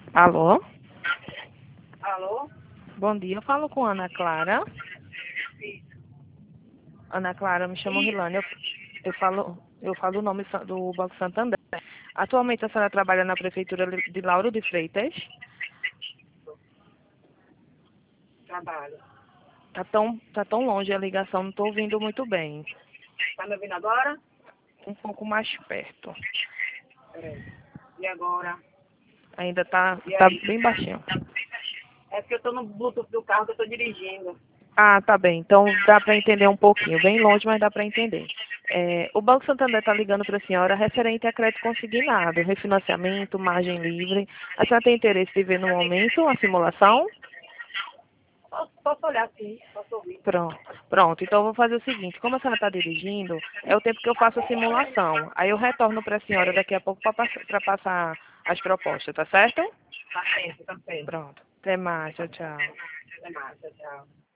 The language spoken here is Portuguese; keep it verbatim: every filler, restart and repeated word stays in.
Alô? Alô? Bom dia, eu falo com Ana Clara. Ana Clara, me chamo Rilane, eu, eu falo, eu falo o nome sa- do Banco Santander. Atualmente a senhora trabalha na Prefeitura de Lauro de Freitas. Trabalho. Tá tão, tá tão longe a ligação, não estou ouvindo muito bem. Tá me ouvindo agora? Um pouco mais perto. Peraí. E agora? Ainda tá, E tá aí? bem baixinho. É porque eu tô no Bluetooth do carro que eu tô dirigindo. Ah, tá bem. Então dá para entender um pouquinho. Bem longe, mas dá para entender. É, o Banco Santander está ligando para a senhora referente a crédito consignado, refinanciamento, margem livre. A senhora tem interesse de ver no momento a simulação? Posso, posso olhar sim, posso ouvir. Pronto. Pronto. Então eu vou fazer o seguinte: como a senhora está dirigindo, é o tempo que eu faço a simulação. Aí eu retorno para a senhora daqui a pouco para passar as propostas, tá certo? Tá certo, tá certo. Pronto. Até mais. Tchau, tchau. Até mais, tchau, tchau.